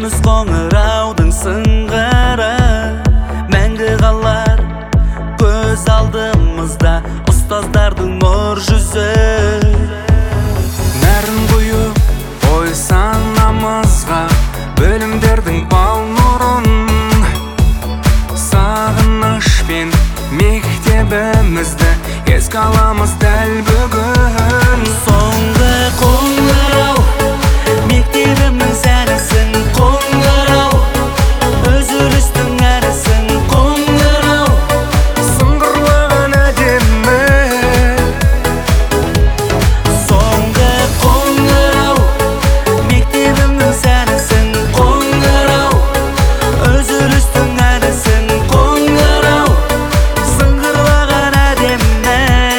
Көзіміз қоңыраудың сыңғыры, мәңгі қалар көз алдымызда ұстаздардың нұр жүзі. Нәрін құйып ой санамызға, бөлімдердің бал нұрын, сағынышпен мектебімізді еске аламыз дәл бүгін. Соңғы қоңырау мектебімнің сәнісін, қоңырау үзілістің әрісін, қоңырау сыңғырлаған әдемі. Соңғы қоңырау мектебімнің сәнісін, қоңырау үзілістің әрісін, қоңырау сыңғырлаған әдемі.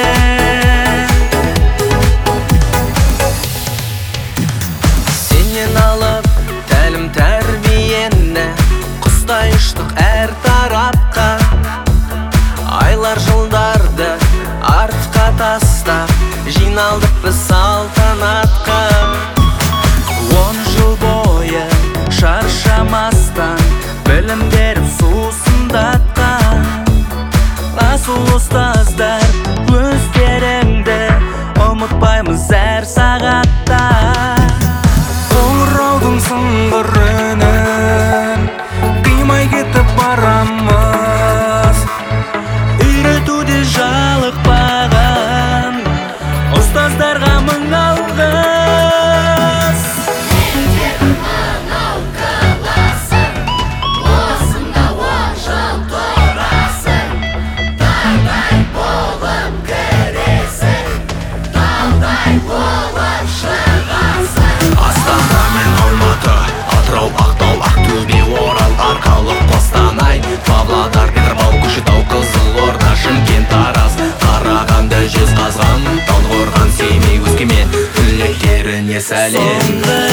Сенен алып тәлім тәрбиені, құстай ұштық әр тарапқа. Айлар жылдарды артқа тастап, жиналдық біз салтанатқа. 10 жыл бойы шаршамастан білім беріп сусындатқан асыл ұстаздар, өздеріңді ұмытпаймыз әр сағатта. Қоңыраудың сыңғыр үнін қимай кетіп барамыз, Үйретуде жалықпаған ұстаздарға мың алғыс. Мектебім анау классың, осында 10 жыл тұрасың. Таудай болып кіресің, таудай болып шығасың. Астана мен Алматы, Атырау, Ақтау, Ақтөбе, Орал, Арқалық, Қостанай, Павлодар, Петропавл, Көкшетау, Қызылорда, Шымкент, Тараз, Қарағанды, Жезқазған, Талдықорған, Семей, Өскемен, түлектеріне сәлем.